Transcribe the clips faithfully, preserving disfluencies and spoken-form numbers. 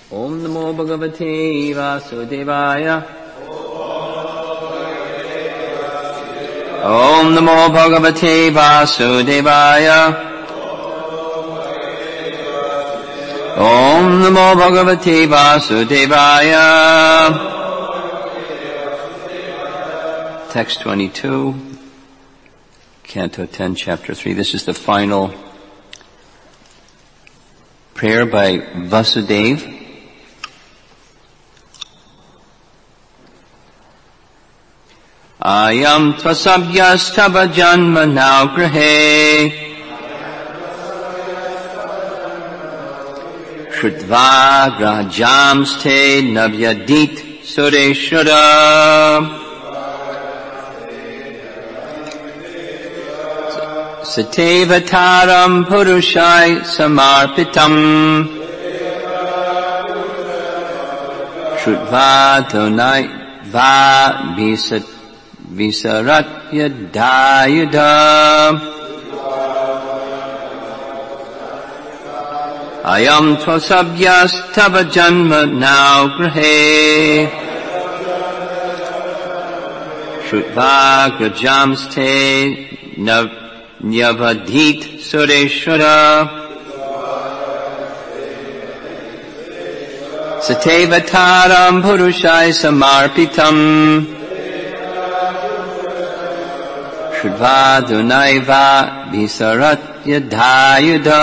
Om Namo Bhagavate Vasudevaya. Om Namo Bhagavate Vasudevaya. Om Namo Bhagavate Vasudevaya. Text twenty-two, Canto ten, Chapter three. This is the final prayer by Vasudeva. Ayam tvasabhyas tava janma now grahe Shrutva grahajamste navyadit sureshura Satevataram purushai samarpitam Shrutva tonai va visat Visaratya dayuda Ayam tvasabhyas tava janma now grahe Shrutva grajamste nyavadhit sureshura Satevataram purushai samarpitam Shrutva dunaiva visaratya dhayuda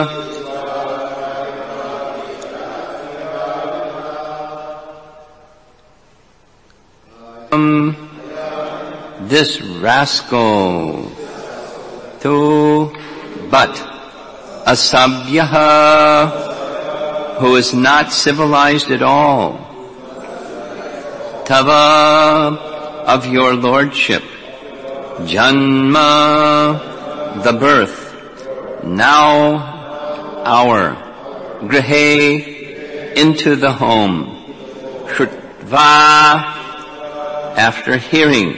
Um, this rascal to but asabhyaha who is not civilized at all tava of your lordship Janma, the birth, now our, Grahe, into the home, Shrutva, after hearing,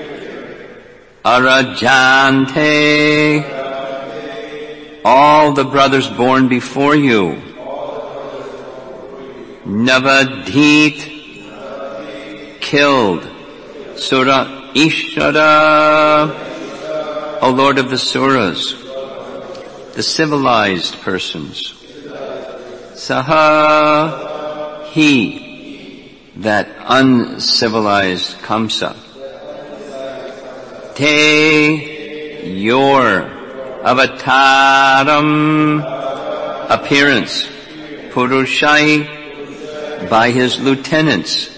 Arajante, all the brothers born before you, Navadhit, killed, Sura, Ishara, O Lord of the Suras, the civilized persons. Saha, he, that uncivilized Kamsa. Te, your avataram, appearance. Purushai, by his lieutenants.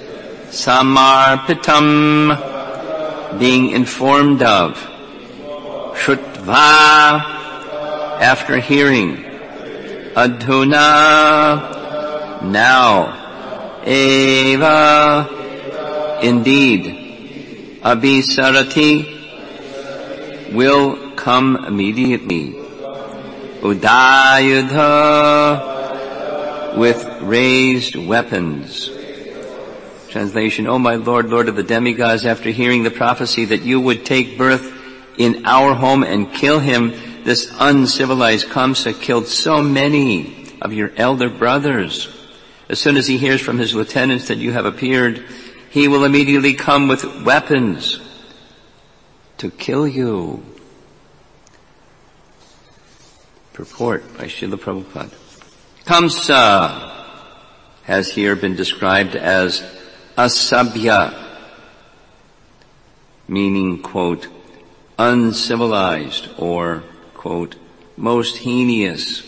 Samarpitam, being informed of. Shrutva, after hearing. Adhuna, now. Eva, indeed. Abhisarati, will come immediately. Udayudha, with raised weapons. Translation, O my Lord, Lord of the demigods, after hearing the prophecy that you would take birth in our home and kill him, this uncivilized Kamsa killed so many of your elder brothers. As soon as he hears from his lieutenants that you have appeared, he will immediately come with weapons to kill you. Purport by Srila Prabhupada. Kamsa has here been described as asabhya, meaning, quote, uncivilized or, quote, most heinous,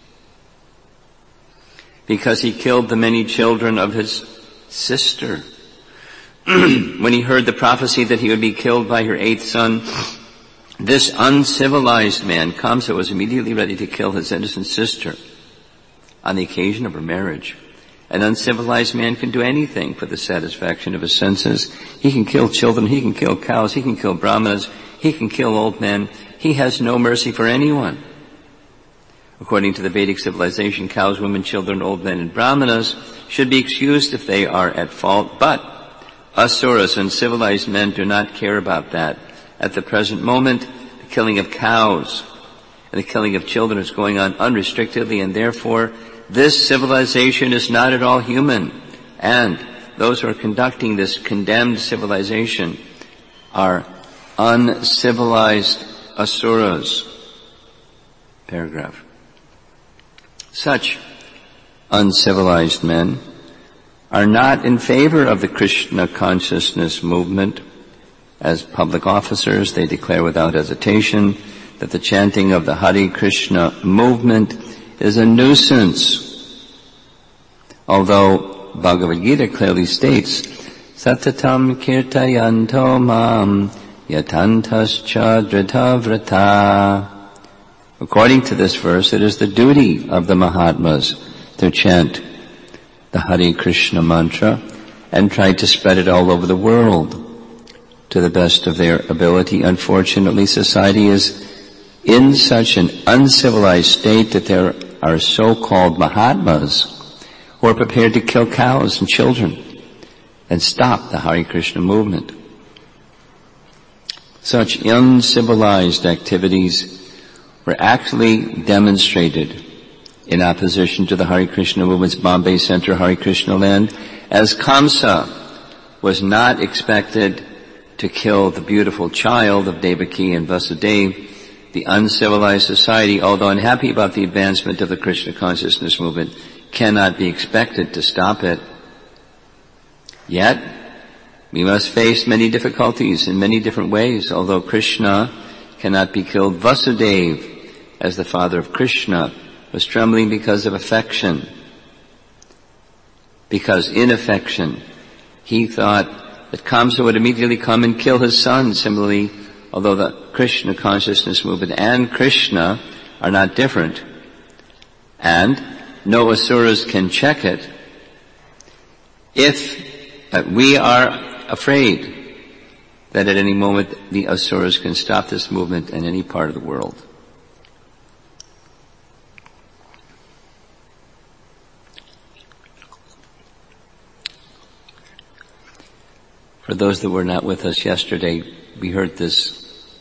because he killed the many children of his sister. When he heard the prophecy that he would be killed by her eighth son, this uncivilized man, Kamsa, was immediately ready to kill his innocent sister on the occasion of her marriage. An uncivilized man can do anything for the satisfaction of his senses. He can kill children, he can kill cows, he can kill brahmanas, he can kill old men. He has no mercy for anyone. According to the Vedic civilization, cows, women, children, old men, and brahmanas should be excused if they are at fault, but asuras, uncivilized men, do not care about that. At the present moment, the killing of cows and the killing of children is going on unrestrictedly, and therefore This civilization is not at all human, and those who are conducting this condemned civilization are uncivilized asuras. Paragraph. Such uncivilized men are not in favor of the Krishna consciousness movement. As public officers, they declare without hesitation that the chanting of the Hare Krishna movement is a nuisance. Although Bhagavad Gita clearly states, Satatam kirtayanto mam yatantascha dhritavrata. According to this verse, it is the duty of the Mahatmas to chant the Hare Krishna mantra and try to spread it all over the world to the best of their ability. Unfortunately, society is in such an uncivilized state that there are so-called Mahatmas who are prepared to kill cows and children and stop the Hare Krishna movement. Such uncivilized activities were actually demonstrated in opposition to the Hare Krishna movement's Bombay Center Hare Krishna land, as Kamsa was not expected to kill the beautiful child of Devaki and Vasudeva. The uncivilized society, although unhappy about the advancement of the Krishna consciousness movement, cannot be expected to stop it. Yet, we must face many difficulties in many different ways. Although Krishna cannot be killed, Vasudeva, as the father of Krishna, was trembling because of affection. Because in affection, he thought that Kamsa would immediately come and kill his son. Similarly, although the Krishna consciousness movement and Krishna are not different, and no asuras can check it, if uh, we are afraid that at any moment the asuras can stop this movement in any part of the world. For those that were not with us yesterday, we heard this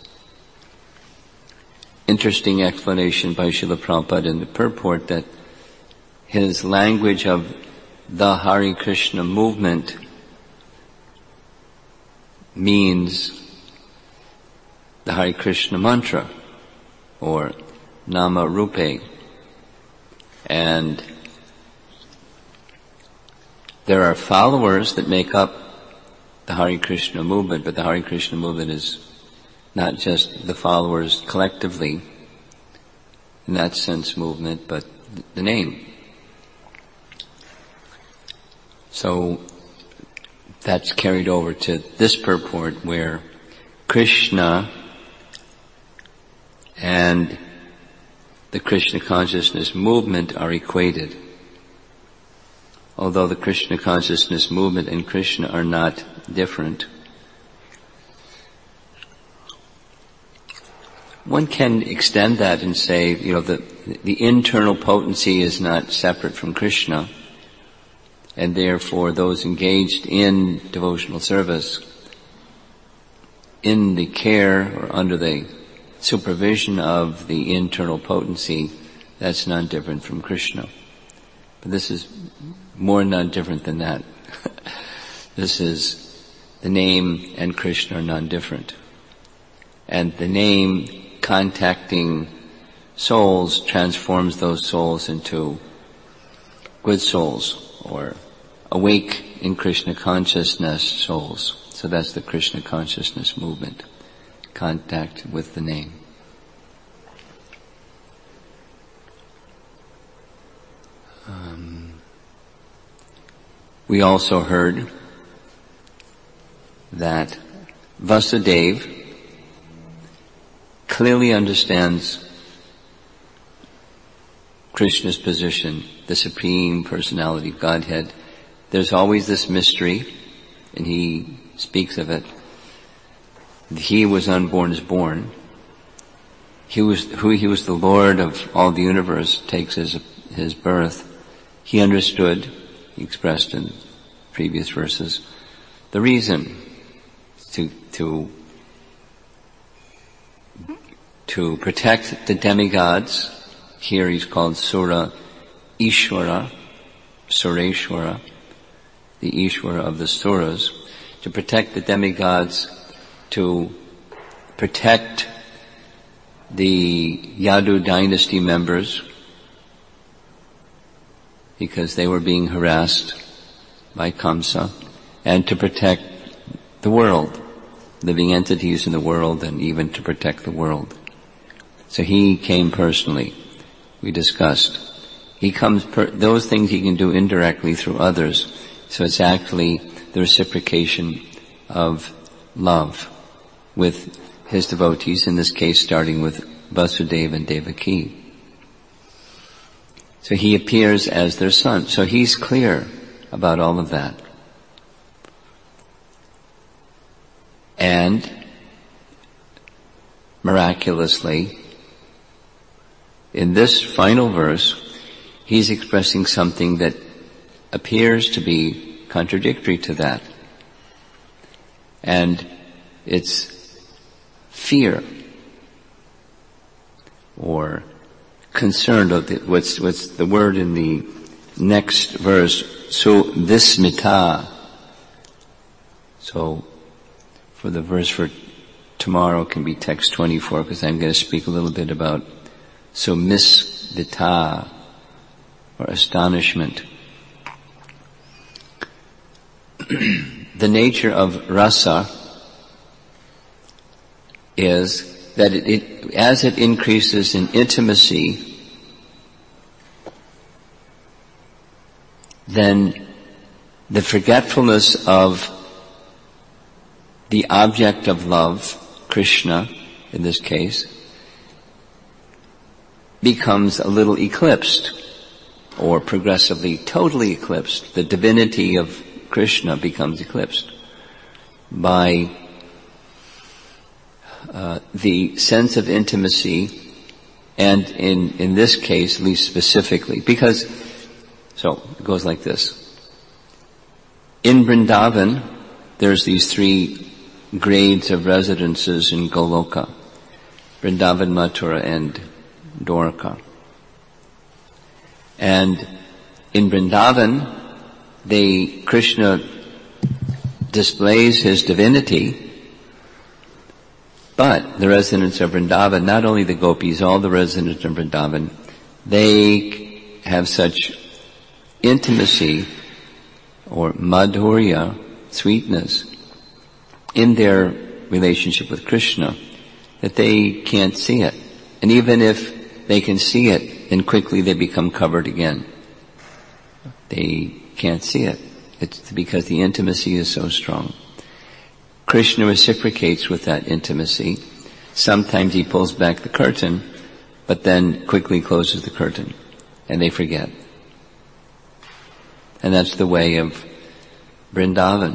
interesting explanation by Srila Prabhupada in the purport that his language of the Hare Krishna movement means the Hare Krishna mantra, or Nama Rupe. And there are followers that make up the Hare Krishna movement, but the Hare Krishna movement is not just the followers collectively, in that sense movement, but the name. So that's carried over to this purport where Krishna and the Krishna consciousness movement are equated. Although the Krishna consciousness movement and Krishna are not different. One can extend that and say, you know, the, the internal potency is not separate from Krishna, and therefore those engaged in devotional service, in the care or under the supervision of the internal potency, that's not different from Krishna. But this is more non-different than that. This is the name and Krishna are non-different. And the name contacting souls transforms those souls into good souls, or awake in Krishna consciousness souls. So that's the Krishna consciousness movement. Contact with the name. Um, we also heard that Vasudeva clearly understands Krishna's position, the Supreme Personality of Godhead. There's always this mystery, and he speaks of it. He was unborn is born. He was who he was the Lord of all the universe, takes his his birth. He understood, he expressed in previous verses, the reason to to to protect the demigods. Here he's called Sura, Ishvara, Sureshwara, the Ishvara of the Suras, to protect the demigods, to protect the Yadu dynasty members, because they were being harassed by Kamsa, and to protect the world, living entities in the world, and even to protect the world. So he came personally. We discussed. He comes, per, those things he can do indirectly through others. So it's actually the reciprocation of love with his devotees, in this case starting with Vasudeva and Devaki. So he appears as their son. So he's clear about all of that. And miraculously, in this final verse, he's expressing something that appears to be contradictory to that. And it's fear or concern. Of the, what's, what's the word in the next verse? So vismita. So for the verse for tomorrow can be text twenty-four, because I'm going to speak a little bit about so misvita, or astonishment. The nature of rasa is that it, it, as it increases in intimacy, then the forgetfulness of the object of love, Krishna in this case, becomes a little eclipsed, or progressively totally eclipsed. The divinity of Krishna becomes eclipsed by uh, the sense of intimacy, and in, in this case, at least specifically, because, so it goes like this. In Vrindavan, there's these three grades of residences in Goloka: Vrindavan, Mathura, and Dwarka. And in Vrindavan, they, Krishna displays his divinity, but the residents of Vrindavan, not only the gopis, all the residents of Vrindavan, they have such intimacy or madhurya, sweetness, in their relationship with Krishna, that they can't see it. And even if they can see it, then quickly they become covered again. They can't see it. It's because the intimacy is so strong. Krishna reciprocates with that intimacy. Sometimes he pulls back the curtain, but then quickly closes the curtain, and they forget. And that's the way of Vrindavan.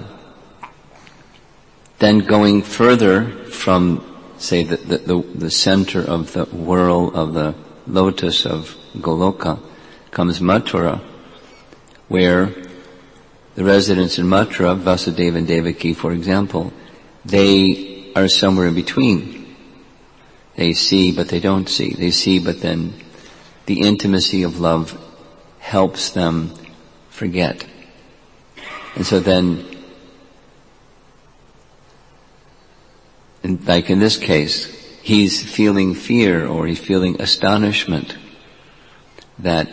Then going further from, say, the, the, the, the center of the whirl of the lotus of Goloka comes Mathura, where the residents in Mathura, Vasudeva and Devaki, for example, they are somewhere in between. They see, but they don't see. They see, but then the intimacy of love helps them forget. And so then, in, like in this case, he's feeling fear, or he's feeling astonishment that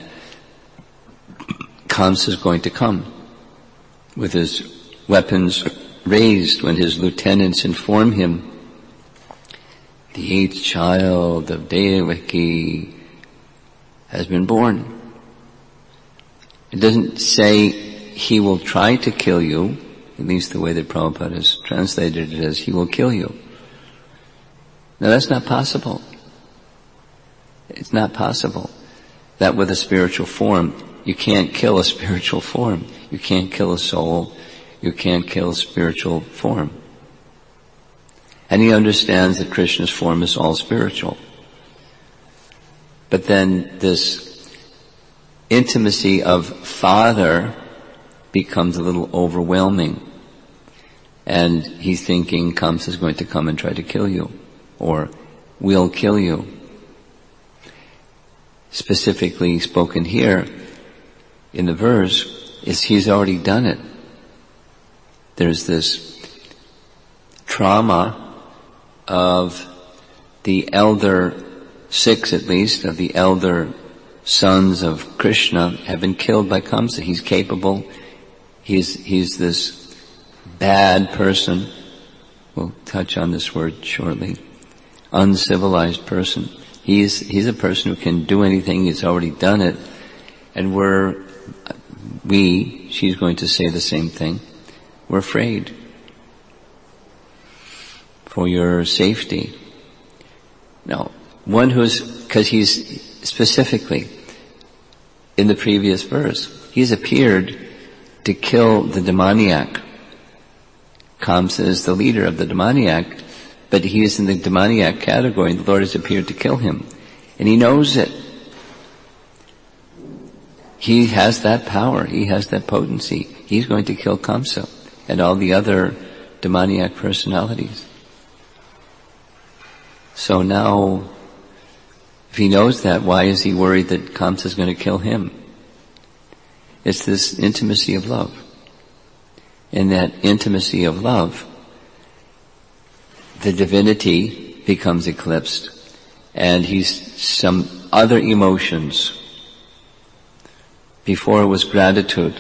Kamsa is going to come with his weapons raised when his lieutenants inform him the eighth child of Devaki has been born. It doesn't say he will try to kill you, at least the way that Prabhupada has translated it as he will kill you. Now that's not possible. It's not possible that with a spiritual form, you can't kill a spiritual form. You can't kill a soul. You can't kill a spiritual form. And he understands that Krishna's form is all spiritual. But then this intimacy of father becomes a little overwhelming. And he's thinking Kamsa is going to come and try to kill you, or will kill you. Specifically spoken here, in the verse is he's already done it. There's this trauma of the elder, six at least, of the elder sons of Krishna have been killed by Kamsa. He's capable. He's, he's this bad person. We'll touch on this word shortly. Uncivilized person. He's, he's a person who can do anything. He's already done it. And we're, we, she's going to say the same thing. We're afraid for your safety. No, one who's, because he's specifically, in the previous verse, he's appeared to kill the demoniac. Kamsa is the leader of the demoniac, but he is in the demoniac category. The Lord has appeared to kill him. And he knows it. He has that power. He has that potency. He's going to kill Kamsa and all the other demoniac personalities. So now, if he knows that, why is he worried that Kamsa is going to kill him? It's this intimacy of love. In that intimacy of love, the divinity becomes eclipsed, and he's some other emotions. Before it was gratitude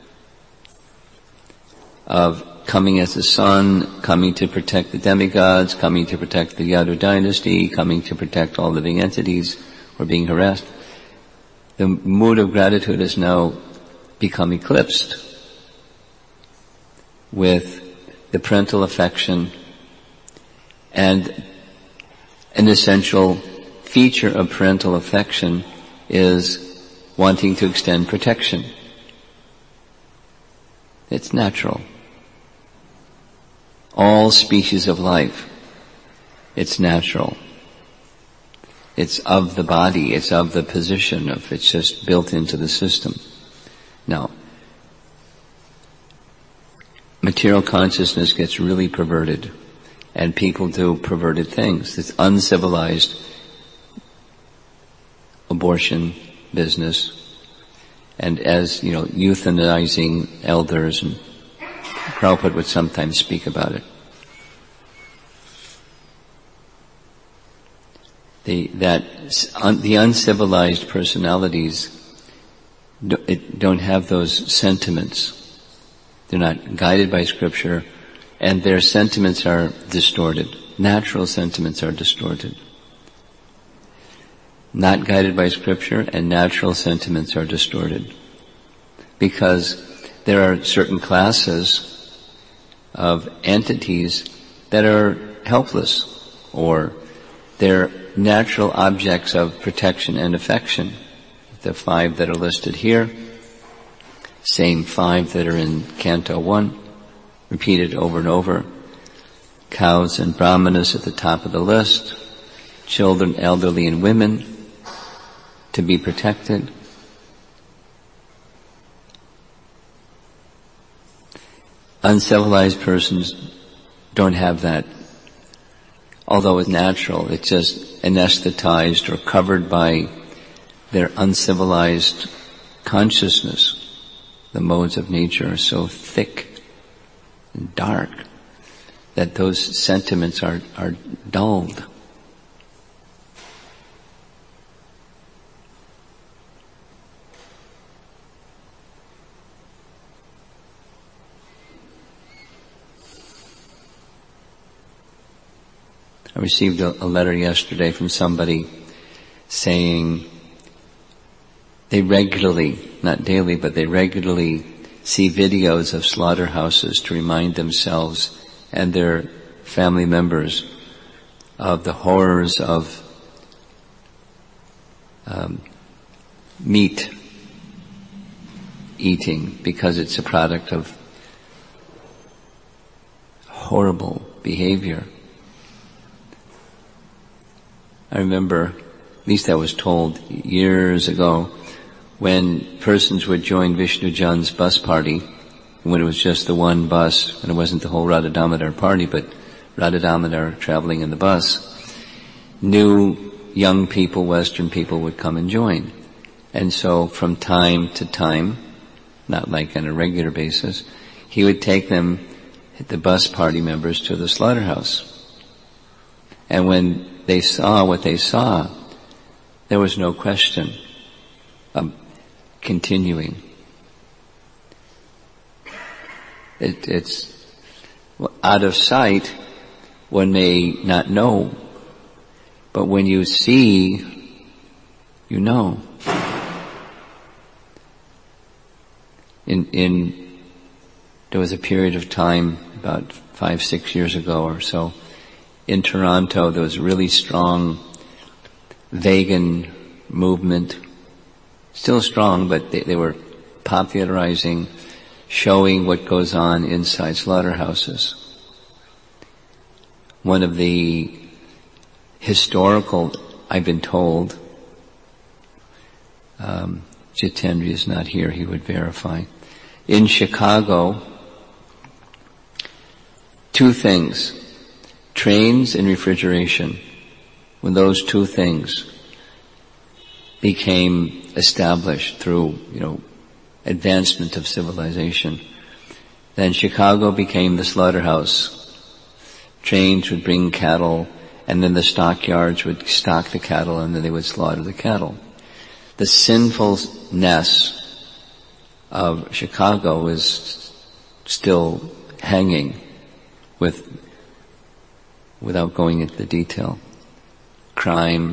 of coming as a son, coming to protect the demigods, coming to protect the Yadu dynasty, coming to protect all living entities who are being harassed. The mood of gratitude has now become eclipsed with the parental affection, and an essential feature of parental affection is wanting to extend protection. It's natural. All species of life, it's natural. It's of the body, it's of the position of, it's just built into the system. Now, material consciousness gets really perverted, and people do perverted things. This uncivilized abortion business, and as, you know, euthanizing elders, and Prabhupada would sometimes speak about it. The, that, un, the uncivilized personalities do, it, don't have those sentiments. They're not guided by Scripture, and their sentiments are distorted. Natural sentiments are distorted. Not guided by Scripture, and natural sentiments are distorted. Because there are certain classes of entities that are helpless, or they're natural objects of protection and affection. The five that are listed here, same five that are in Canto one, repeated over and over. Cows and brahmanas at the top of the list, children, elderly, and women to be protected. Uncivilized persons don't have that. Although it's natural, it's just anesthetized or covered by their uncivilized consciousness. The modes of nature are so thick and dark that those sentiments are, are dulled. I received a, a letter yesterday from somebody saying they regularly, not daily, but they regularly see videos of slaughterhouses to remind themselves and their family members of the horrors of um, meat eating, because it's a product of horrible behavior. I remember, at least I was told years ago, when persons would join Vishnu Jan's bus party, when it was just the one bus, and it wasn't the whole Radha Damodar party, but Radha Damodar traveling in the bus, new young people, Western people would come and join. And so from time to time, not like on a regular basis, he would take them, the bus party members, to the slaughterhouse. And when they saw what they saw, there was no question of continuing. It, it's out of sight, one may not know, but when you see, you know. In, in, there was a period of time about five, six years ago or so, in Toronto, there was a really strong vegan movement. Still strong, but they, they were popularizing, showing what goes on inside slaughterhouses. One of the historical, I've been told, um, Jitendra is not here, he would verify. In Chicago, two things, trains and refrigeration, when those two things became established through, you know, advancement of civilization, then Chicago became the slaughterhouse. Trains would bring cattle, and then the stockyards would stock the cattle, and then they would slaughter the cattle. The sinfulness of Chicago is still hanging with, without going into the detail. Crime,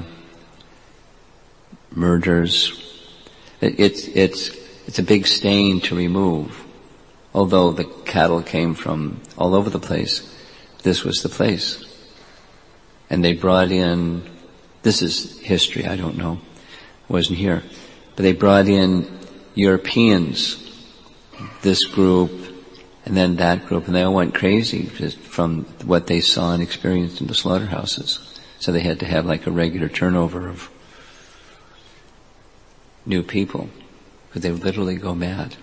murders. It, it's, it's, it's a big stain to remove. Although the cattle came from all over the place, this was the place. And they brought in, this is history, I don't know, I wasn't here, but they brought in Europeans, this group, and then that group, and they all went crazy just from what they saw and experienced in the slaughterhouses. So they had to have like a regular turnover of new people, because they would literally go mad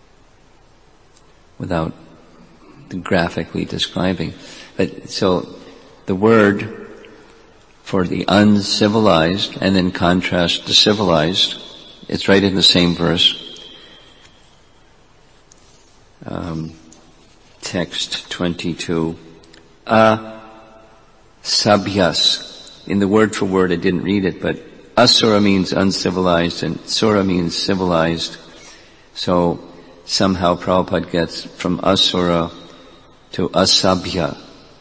without graphically describing. But so the word for the uncivilized, and then contrast the civilized, it's right in the same verse. Um, text twenty-two. Asabhyas. In the word for word, I didn't read it, but asura means uncivilized and sura means civilized. So somehow Prabhupada gets from asura to asabhya.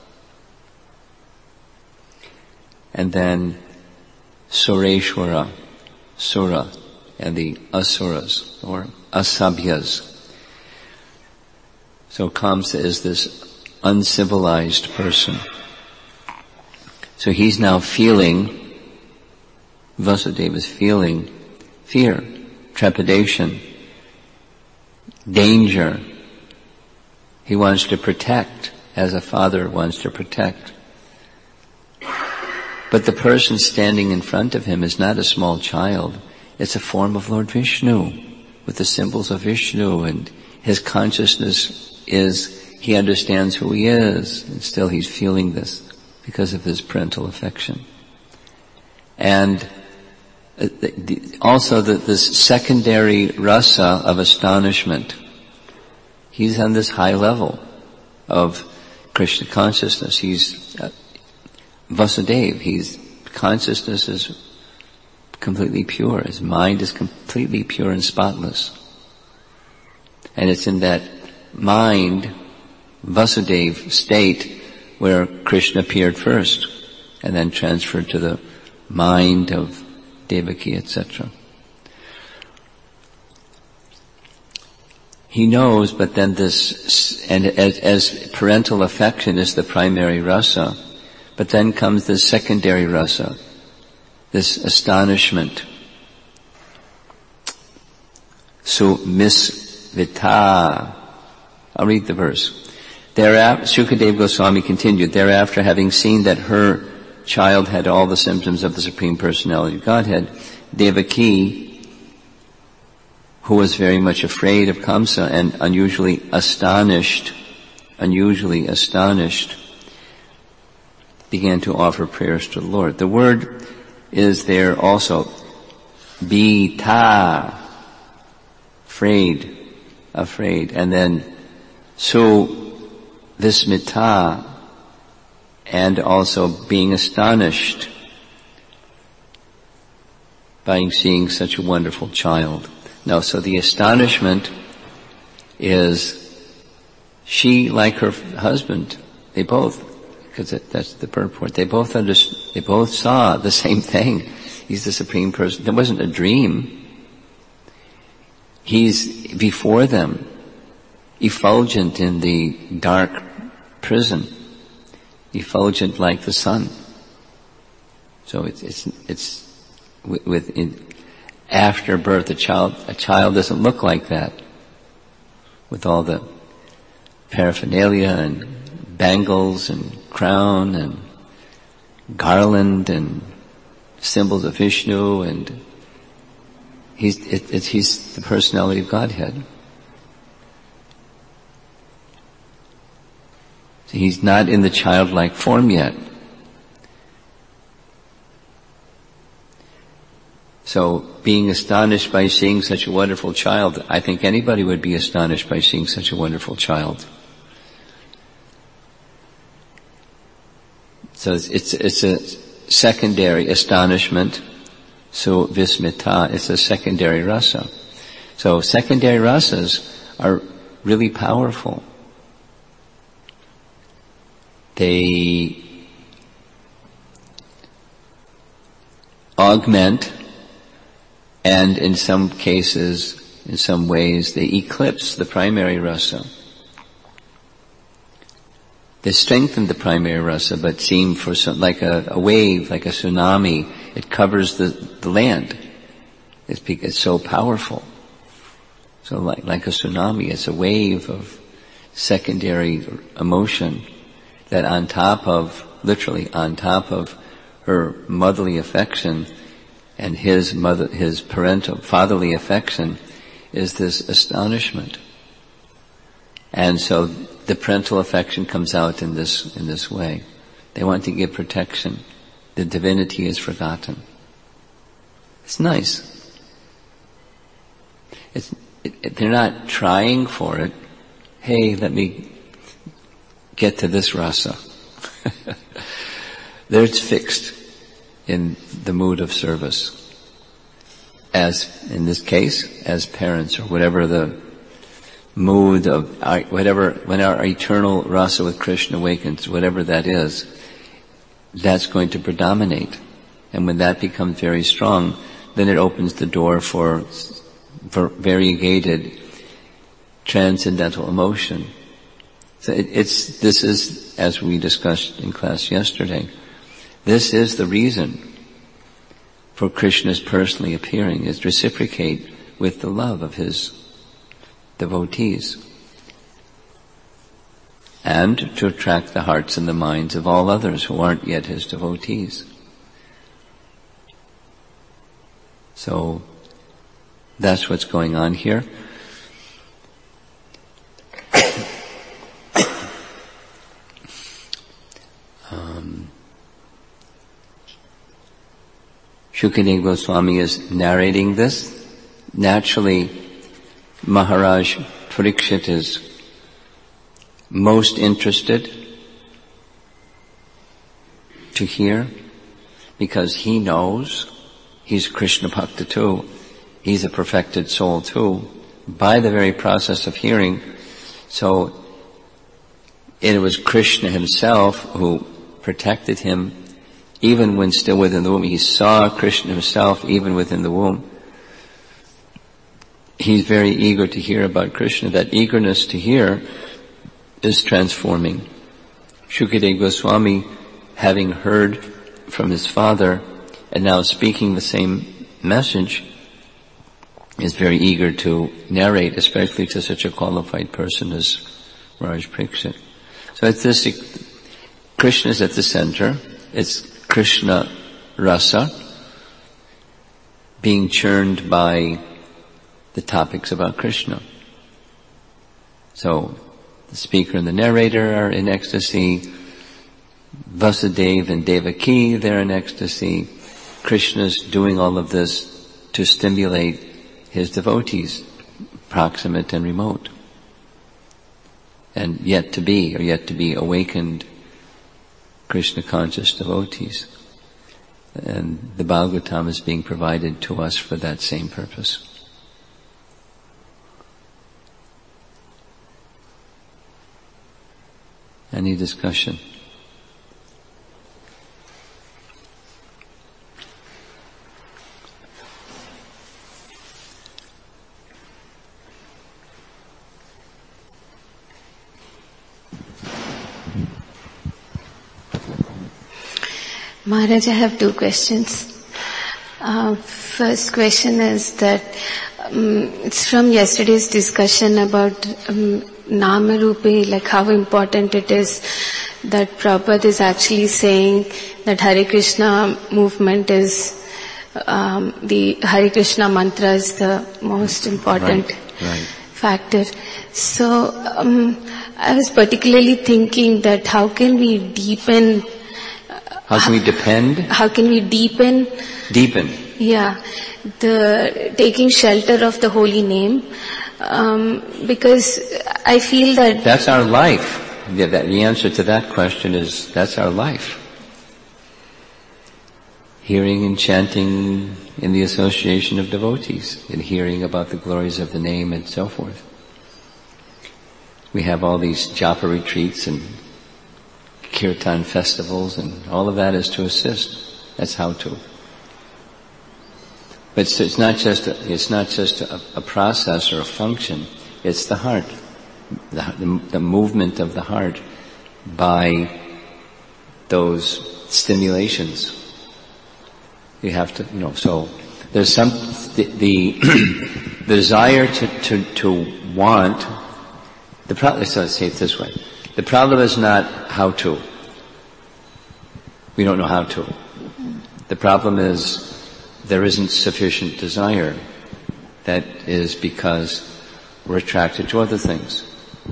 And then sureshwara, sura, and the asuras, or asabhyas. So Kamsa is this uncivilized person. So he's now feeling, Vasudeva is feeling fear, trepidation, danger. He wants to protect, as a father wants to protect. But the person standing in front of him is not a small child. It's a form of Lord Vishnu, with the symbols of Vishnu, and his consciousness is, he understands who he is, and still he's feeling this because of his parental affection. And also the, this secondary rasa of astonishment. He's on this high level of Krishna consciousness. He's uh, Vasudeva. His consciousness is completely pure. His mind is completely pure and spotless. And it's in that mind, Vasudeva state, where Krishna appeared first, and then transferred to the mind of Devaki, et cetera. He knows, but then this, and as, as parental affection is the primary rasa, but then comes this secondary rasa, this astonishment. So misvita. I'll read the verse. Thereafter, Sukadeva Goswami continued, thereafter having seen that her child had all the symptoms of the Supreme Personality of Godhead, Devaki, who was very much afraid of Kamsa and unusually astonished, unusually astonished, began to offer prayers to the Lord. The word is there also, Bita, afraid, afraid. And then so vismita, and also being astonished by seeing such a wonderful child. Now, so the astonishment is she, like her husband, they both, because that's the purport, they both understood, they both saw the same thing. He's the Supreme Person. There wasn't a dream. He's before them, effulgent in the dark prison, effulgent like the sun. So it's it's it's with, with in, after birth, a child a child doesn't look like that, with all the paraphernalia and bangles and crown and garland and symbols of Vishnu, and he's it, it's he's the personality of Godhead. So he's not in the childlike form yet. So being astonished by seeing such a wonderful child, I think anybody would be astonished by seeing such a wonderful child. So it's it's, it's a secondary astonishment. So vismita is a secondary rasa. So secondary rasas are really powerful. They augment, and in some cases, in some ways, they eclipse the primary rasa. They strengthen the primary rasa, but seem for some, like a, a wave, like a tsunami. It covers the, the land. It's because it's so powerful. So like, like a tsunami, it's a wave of secondary emotion that on top of, literally on top of her motherly affection and his mother, his parental, fatherly affection, is this astonishment. And so the parental affection comes out in this, in this way. They want to give protection. The divinity is forgotten. It's nice. It's, it, it, they're not trying for it. Hey, let me get to this rasa. There it's fixed in the mood of service. As, in this case, as parents, or whatever the mood of, our, whatever, when our eternal rasa with Krishna awakens, whatever that is, that's going to predominate. And when that becomes very strong, then it opens the door for, for variegated transcendental emotion. So it, it's, this is, as we discussed in class yesterday, this is the reason for Krishna's personally appearing, is to reciprocate with the love of his devotees, and to attract the hearts and the minds of all others who aren't yet his devotees. So that's what's going on here. um, Shukadeva Goswami is narrating this. Naturally, Maharaj Parikshit is most interested to hear, because he knows he's Krishna Bhakta too. He's a perfected soul too, by the very process of hearing. So it was Krishna himself who protected him even when still within the womb. He saw Krishna himself even within the womb. He's very eager to hear about Krishna. That eagerness to hear is transforming. Shukadeva Goswami, having heard from his father and now speaking the same message, is very eager to narrate, especially to such a qualified person as Maharaj Parikshit. So it's this, Krishna is at the center. It's Krishna rasa being churned by the topics about Krishna. So the speaker and the narrator are in ecstasy. Vasudeva and Devaki, they're in ecstasy. Krishna's doing all of this to stimulate his devotees, proximate and remote, and yet to be, or yet to be awakened Krishna conscious devotees. And the Bhagavatam is being provided to us for that same purpose. Any discussion? Maharaj, I have two questions. Uh, first question is that um, it's from yesterday's discussion about um, Nama Rupi, like how important it is that Prabhupada is actually saying that Hare Krishna movement is, um, the Hare Krishna mantra is the most important right, right. factor. So um, I was particularly thinking that how can we deepen How can we depend? How can we deepen? Deepen. Yeah, the taking shelter of the holy name, um, because I feel that that's our life. Yeah, that, the answer to that question is that's our life. Hearing and chanting in the association of devotees, and hearing about the glories of the name and so forth. We have all these japa retreats and kirtan festivals, and all of that is to assist. That's how to. But it's, it's not just a, it's not just a, a process or a function. It's the heart, the, the, the movement of the heart by those stimulations. You have to, you know. So there's some the the, the desire to to to want. The problem. Let's say it this way. The problem is not how to. We don't know how to. The problem is there isn't sufficient desire. That is because we're attracted to other things.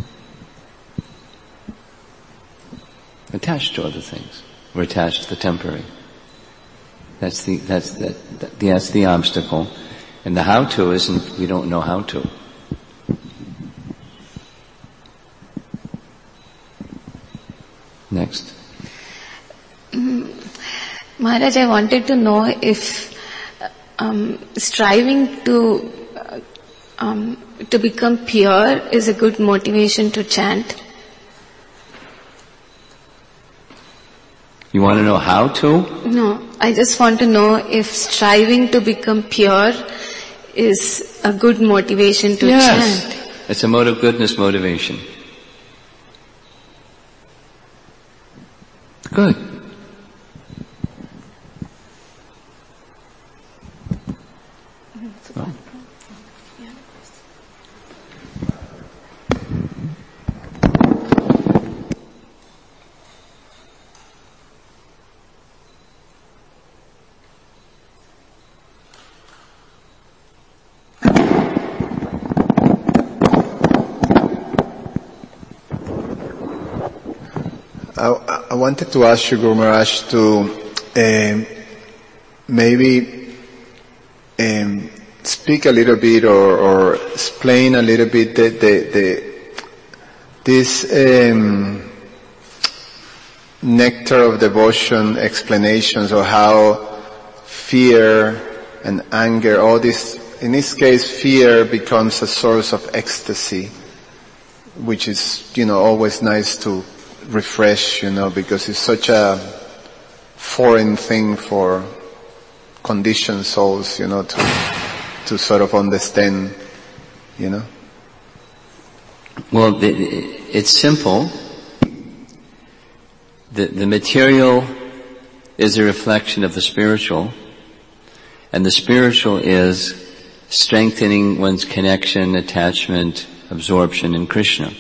Attached to other things. We're attached to the temporary. That's the, that's the, that's the obstacle. And the how to isn't, we don't know how to. Next. Mm, Maharaj, I wanted to know if um, striving to uh, um, to become pure is a good motivation to chant. You want to know how to? No, I just want to know if striving to become pure is a good motivation to yes. chant. It's a mode of goodness motivation. Good. Oh. I, I wanted to ask you, Guru Maharaj, to um, maybe um, speak a little bit or, or explain a little bit the, the, the this um, nectar of devotion explanations of how fear and anger, all this, in this case, fear becomes a source of ecstasy, which is, you know, always nice to refresh, you know, because it's such a foreign thing for conditioned souls, you know, to to sort of understand, you know. Well, the, it's simple. The, the material is a reflection of the spiritual, and the spiritual is strengthening one's connection, attachment, absorption in Krishna.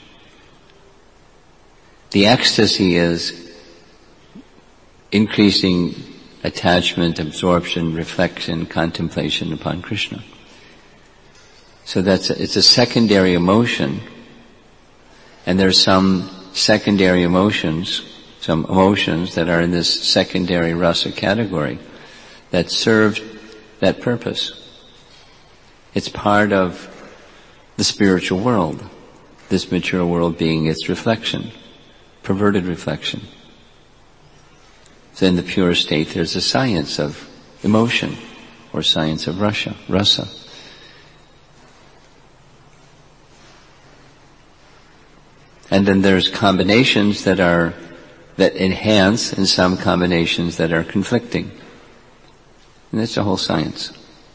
The ecstasy is increasing attachment, absorption, reflection, contemplation upon Krishna. So that's a, it's a secondary emotion, and there are some secondary emotions, some emotions that are in this secondary rasa category that serve that purpose. It's part of the spiritual world, this material world being its reflection, perverted reflection. So in the pure state, there's a science of emotion, or science of Russia, rasa. And then there's combinations that are, that enhance, and some combinations that are conflicting. And that's a whole science.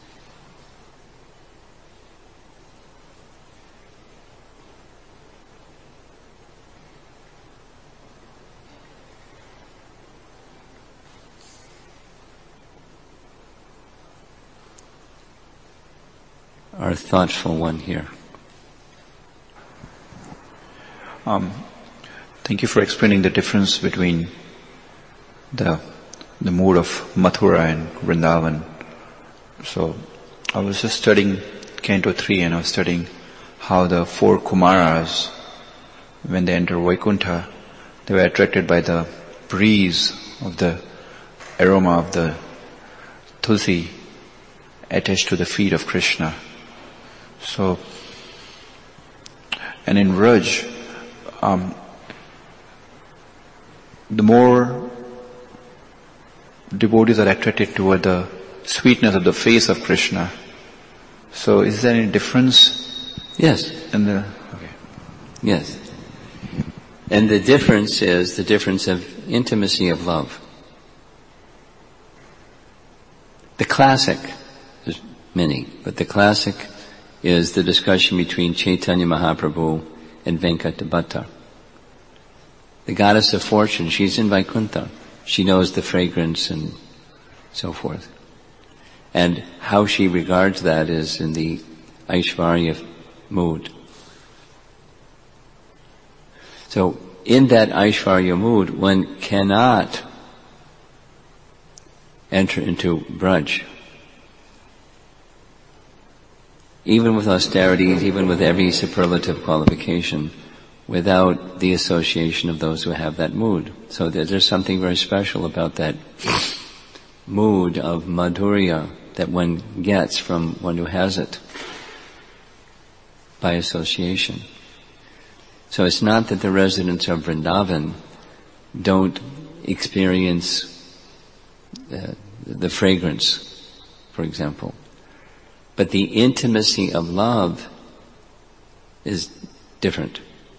Our thoughtful one here. Um, thank you for explaining the difference between the the mood of Mathura and Vrindavan. So, I was just studying Canto three, and I was studying how the four Kumaras, when they enter Vaikuntha, they were attracted by the breeze of the aroma of the tulsi attached to the feet of Krishna. So, and in Vraj, um, the more devotees are attracted toward the sweetness of the face of Krishna. So, is there any difference? Yes. In the okay. Yes. And the difference is the difference of intimacy of love. The classic, there's many, but the classic is the discussion between Chaitanya Mahaprabhu and Venkata-bhatta. The goddess of fortune, she's in Vaikuntha. She knows the fragrance and so forth. And how she regards that is in the Aishvarya mood. So, in that Aishvarya mood, one cannot enter into Braj. Even with austerities, even with every superlative qualification, without the association of those who have that mood. So there's something very special about that mood of madhurya that one gets from one who has it by association. So it's not that the residents of Vrindavan don't experience the, the fragrance, for example. But the intimacy of love is different.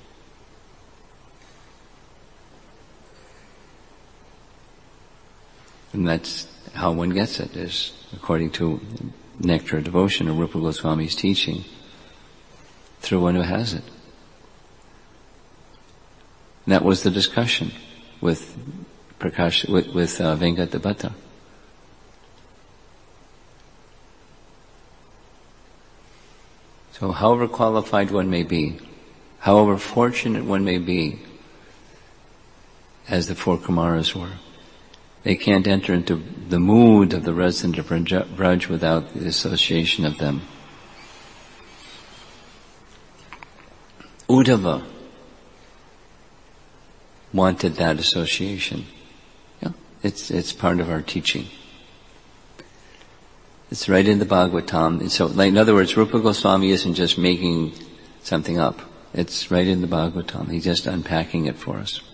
And that's how one gets it, is according to Nectar of Devotion or Rupa Goswami's teaching, through one who has it. And that was the discussion with Prakash, with, with uh, Venkata-bhatta. So however qualified one may be, however fortunate one may be, as the four Kumaras were, they can't enter into the mood of the resident of Braj without the association of them. Uddhava wanted that association. Yeah, it's it's part of our teaching. It's right in the Bhagavatam. And so, like, in other words, Rupa Goswami isn't just making something up. It's right in the Bhagavatam. He's just unpacking it for us.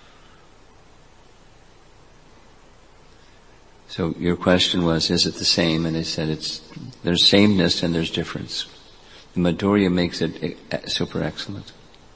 So your question was, is it the same? And I said it's, there's sameness and there's difference. The Madhurya makes it super excellent.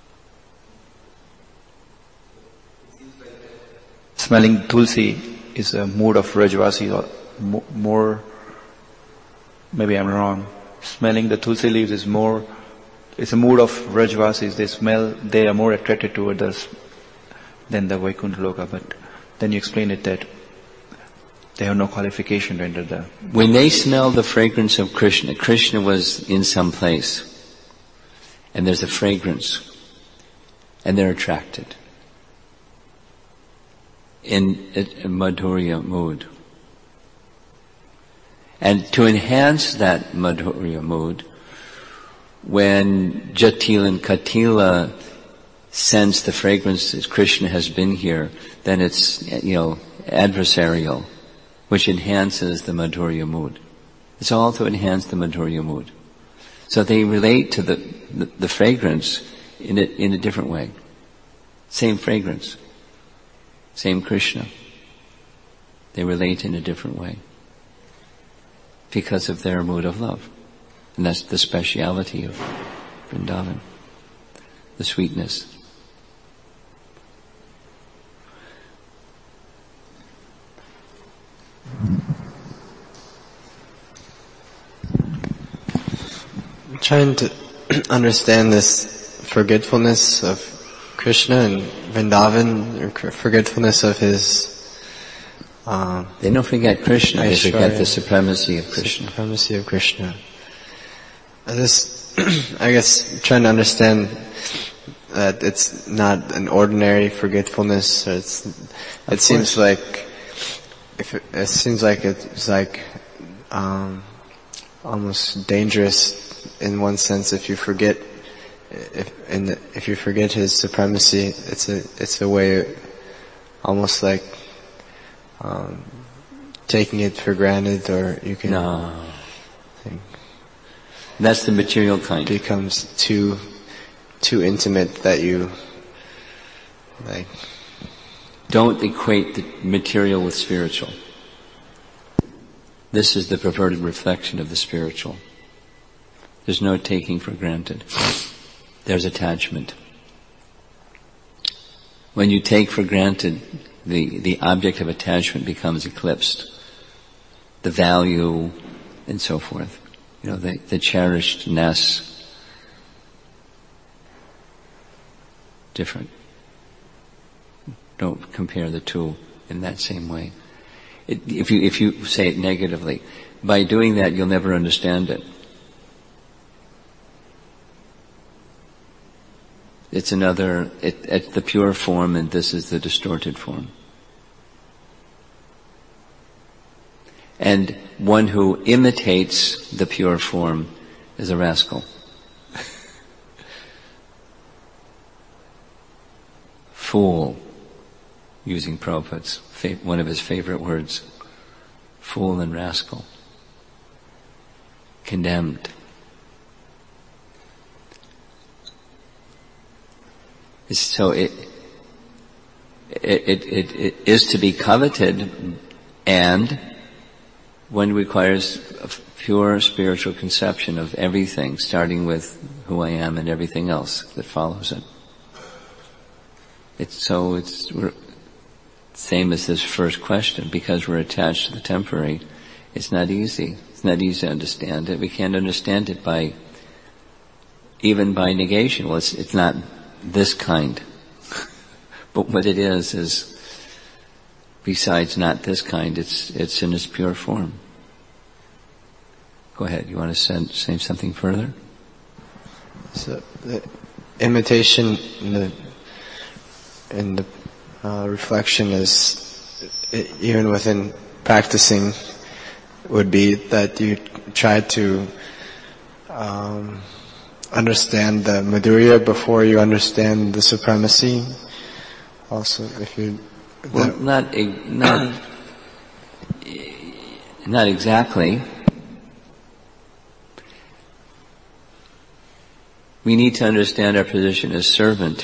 Smelling tulsi is a mood of Rajvasi, or more, maybe I'm wrong. Smelling the tulsi leaves is more, it's a mood of Rajvasis. They smell, they are more attracted toward us than the Vaikuntha Loka. But then you explain it that they have no qualification to enter the... When they smell the fragrance of Krishna, Krishna was in some place, and there's a fragrance, and they're attracted in a Madhurya mood. And to enhance that Madhurya mood, when Jatil and Katila sense the fragrance that Krishna has been here, then it's, you know, adversarial, which enhances the Madhurya mood. It's all to enhance the Madhurya mood. So they relate to the, the, the fragrance in a, in a different way. Same fragrance. Same Krishna. They relate in a different way. Because of their mood of love. And that's the speciality of Vrindavan. The sweetness. I'm trying to understand this forgetfulness of Krishna and Vrindavan, or forgetfulness of his... Uh, they don't forget Krishna, they forget the supremacy of Krishna. Supremacy of Krishna. I just, I guess, trying to understand that it's not an ordinary forgetfulness. Or it's, it seems like, if it, it seems like it's like um, almost dangerous in one sense if you forget, if in the, if you forget his supremacy. It's a it's a way, almost like um, taking it for granted, or you can. No. Think, That's the material kind. Becomes too, too intimate that you, like... Don't equate the material with spiritual. This is the perverted reflection of the spiritual. There's no taking for granted. There's attachment. When you take for granted, the, the object of attachment becomes eclipsed. The value and so forth. You know, the, the cherishedness, different. Don't compare the two in that same way. It, if you if you say it negatively, by doing that you'll never understand it. It's another, it, it's the pure form, and this is the distorted form. And one who imitates the pure form is a rascal. Fool, using Prabhupada's, one of his favorite words. Fool and rascal. Condemned. So it, it, it, it, it is to be coveted, and one requires a pure spiritual conception of everything, starting with who I am and everything else that follows it. It's so it's same as this first question. Because we're attached to the temporary, it's not easy. It's not easy to understand it. We can't understand it by even by negation. Well, it's, it's not this kind. But what it is is, besides not this kind, it's it's in its pure form. Go ahead. You want to send, say something further? So the imitation in the in the uh, reflection is, even within practicing, would be that you try to um, understand the Madhurya before you understand the supremacy. Also, if you well, not not not exactly. We need to understand our position as servant,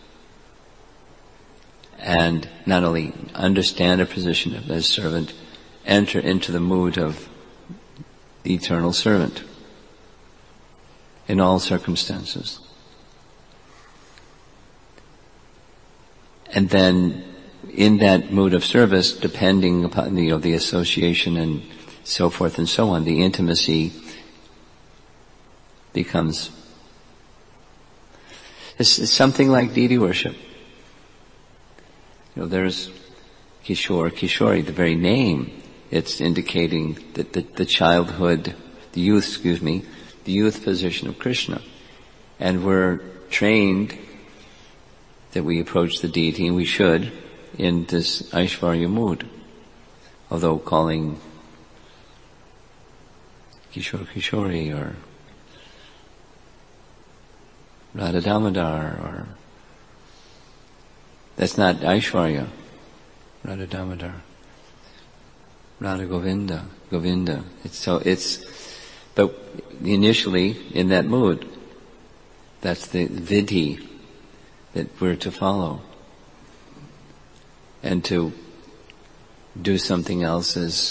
and not only understand our position as servant, enter into the mood of the eternal servant in all circumstances. And then in that mood of service, depending upon the, you know, the association and so forth and so on, the intimacy becomes, it's, it's something like deity worship. You know, there's Kishore, Kishori, the very name, it's indicating that the, the childhood, the youth, excuse me, the youth position of Krishna. And we're trained that we approach the deity, and we should, in this Aishvarya mood. Although calling Kishore Kishori or Radha Damodar, or that's not Aishvarya, Radha Damodar, Radha Govinda. Govinda. It's so it's, but initially in that mood, that's the vidhi that we're to follow. And to do something else is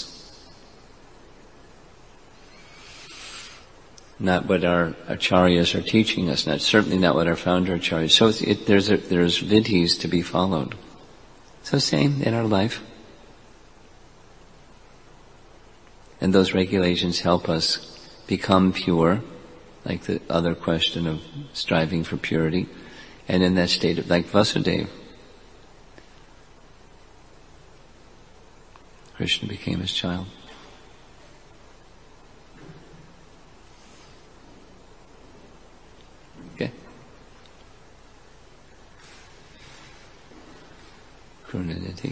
not what our acharyas are teaching us, not certainly not what our founder acharyas. So it, there's a, there's vidhis to be followed. So same in our life. And those regulations help us become pure, like the other question of striving for purity, and in that state of, like Vasudeva. Krishna became his child. Okay. Krunanidhi.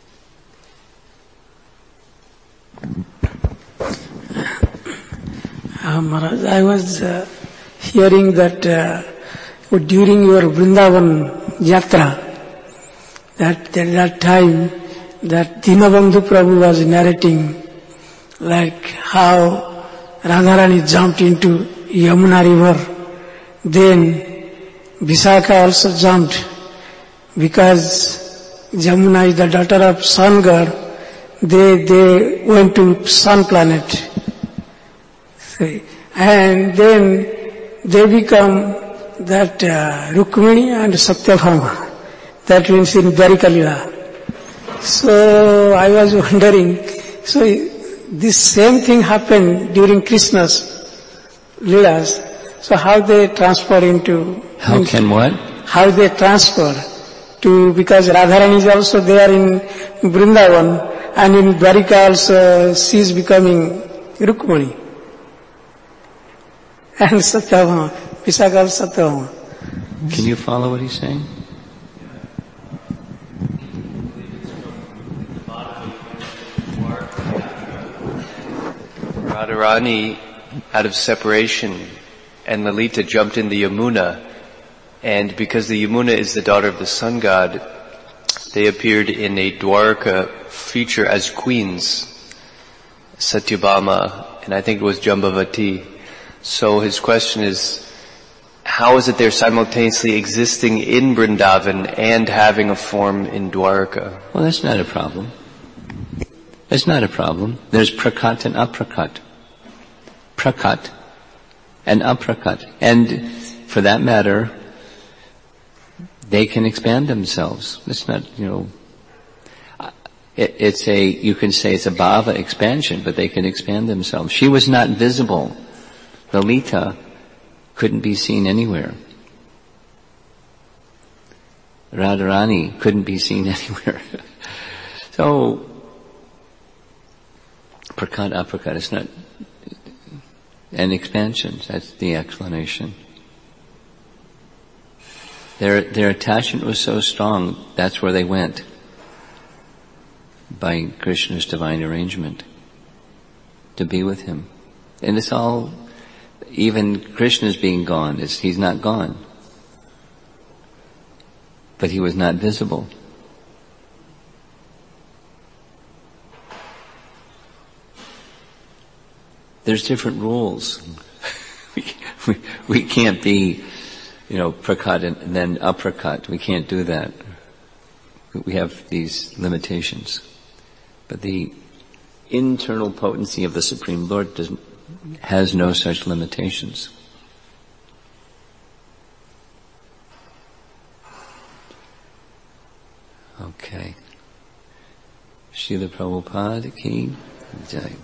Uh, Maharaj, I was uh, hearing that uh, during your Vrindavan Yatra, that at that time, that Dinabandhu Prabhu was narrating like how Radharani jumped into Yamuna river. Then Visakha also jumped because Yamuna is the daughter of sun god. They, they went to sun planet. And then they become that uh, Rukmini and Satyabhama. That means in Dwarika. So I was wondering, so this same thing happened during Krishna's Leelas. So how they transfer into... How can what? How they transfer to, because Radharani is also there in Vrindavan, and in Dwarika also she is becoming Rukmini. And Satyabhama, Visakha Satyabhama. Can you follow what he's saying? Radharani, out of separation, and Lalita jumped in the Yamuna, and because the Yamuna is the daughter of the sun god, they appeared in a Dwarka feature as queens, Satyabhama, and I think it was Jambavati. So his question is, how is it they're simultaneously existing in Vrindavan and having a form in Dwarka? Well, that's not a problem. That's not a problem. There's prakat and aprakat. Prakat and aprakat. And for that matter, they can expand themselves. It's not, you know, it, it's a, you can say it's a bhava expansion, but they can expand themselves. She was not visible. Lalita couldn't be seen anywhere. Radharani couldn't be seen anywhere. So, prakat, aprakat, it's not an expansion. That's the explanation. Their, their attachment was so strong, that's where they went. By Krishna's divine arrangement. To be with him. And it's all, even Krishna's being gone, it's, he's not gone. But he was not visible. There's different rules. we, we, we can't be, you know, prakat and then aprakat. We can't do that. We have these limitations. But the internal potency of the Supreme Lord doesn't, has no such limitations. Okay. Srila Prabhupada ki jai.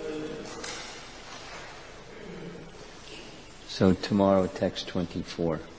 So tomorrow, text twenty-four.